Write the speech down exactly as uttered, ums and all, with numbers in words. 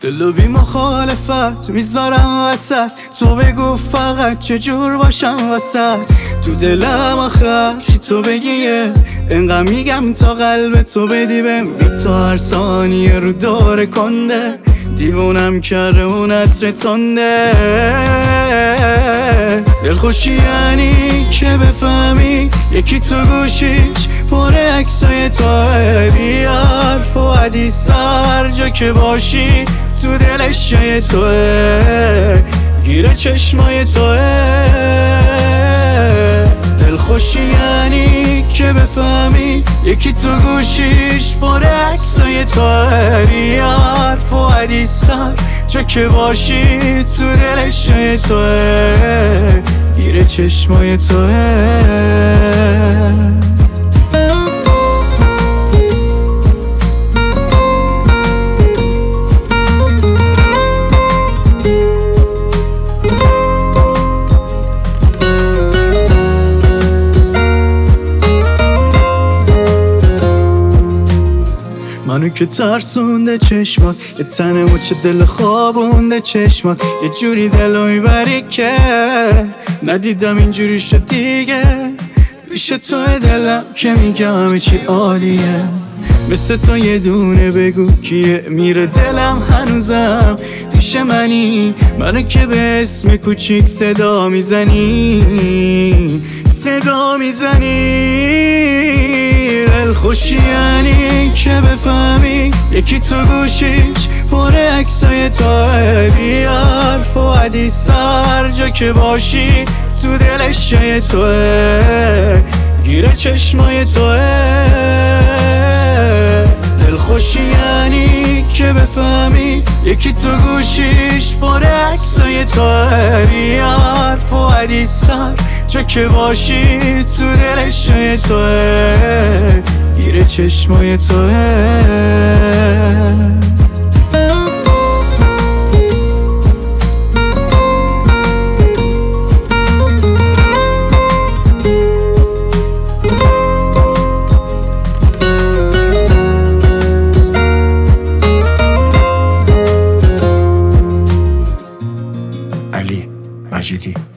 دلو بی مخالفت میذارم وسط، تو بگو فقط چجور باشم وسط. تو دلم آخر چی تو بگیه، انقدر میگم تا قلب تو بدی بهم. بی تو هر ثانیه رو دور کنده، دیوونم کرده اون عطر تنده. دلخوشی یعنی که بفهمی یکی تو گوشیش پر عکسای توه، بی حرف و حدیث هر جا که باشی تو دلش جای توه، گیره چشمای توه. دلخوشی یعنی که بفهمی یکی تو گوشیش پر عکسای توه، بی حرف و حدیث هر جا که باشی تو دلش جای توه، گیره چشمای توه. منو که ترسونده چشمات، یه تنه مچه دل خوابونده چشمات، یه جوری دلو میبری که ندیدم اینجوری شد دیگه. پیش توی دلم که میگم همه چی عالیه، مثل تو یه دونه بگو کیه. میره دلم هنوزم پیش منی، منو که به اسم کوچیک صدا میزنی صدا میزنی. دلخوشی یعنی که بفهمی یکی تو گوشیش پر عکسای توه، بی حرف و حدیث هر جا که باشی تو دلش جای توه، گیره چشمای توه. دلخوشی یعنی که بفهمی یکی تو گوشیش پر عکسای توه، بی حرف و حدیث هر جا که باشی تو دلش جای توه، گیره چشمای توه. علی مجیدی.